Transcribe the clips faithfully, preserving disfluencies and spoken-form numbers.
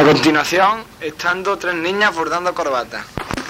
continuación, estando tres niñas bordando corbatas.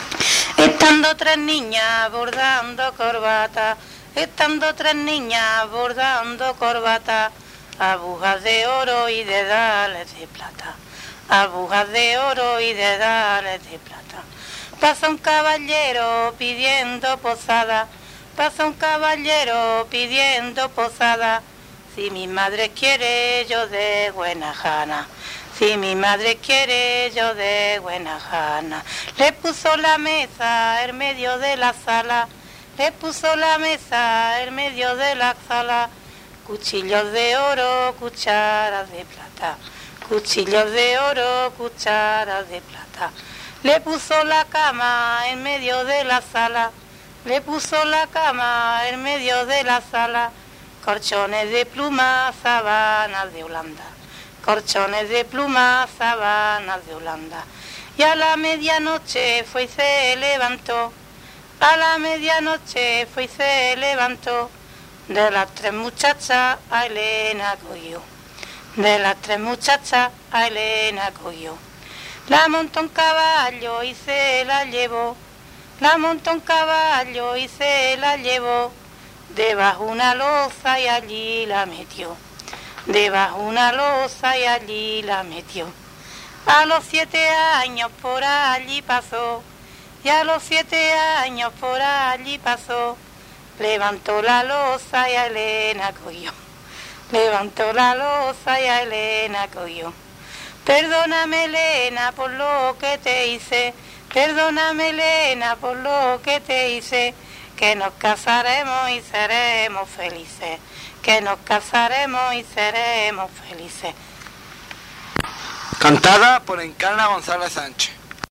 Estando tres niñas bordando corbata, estando tres niñas bordando corbata, agujas de oro y dedales de plata, agujas de oro y dedales de plata. Pasa un caballero pidiendo posada, pasa un caballero pidiendo posada, si mi madre quiere yo de buena gana, si mi madre quiere yo de buena gana. Le puso la mesa en medio de la sala, le puso la mesa en medio de la sala, cuchillos de oro, cucharas de plata, cuchillos de oro, cucharas de plata. Le puso la cama en medio de la sala, le puso la cama en medio de la sala, corchones de pluma, sabanas de Holanda, corchones de pluma, sabanas de Holanda. Y a la medianoche fue y se levantó, a la medianoche fue y se levantó, de las tres muchachas a Elena cogió, de las tres muchachas a Elena cogió. La montó un caballo y se la llevó, la montó un caballo y se la llevó, debajo una loza y allí la metió, debajo una loza y allí la metió. A los siete años por allí pasó, y a los siete años por allí pasó, levantó la loza y a Elena cogió, levantó la loza y a Elena cogió. Perdóname, Elena, por lo que te hice, perdóname, Elena, por lo que te hice, que nos casaremos y seremos felices, que nos casaremos y seremos felices. Cantada por Encarna González Sánchez.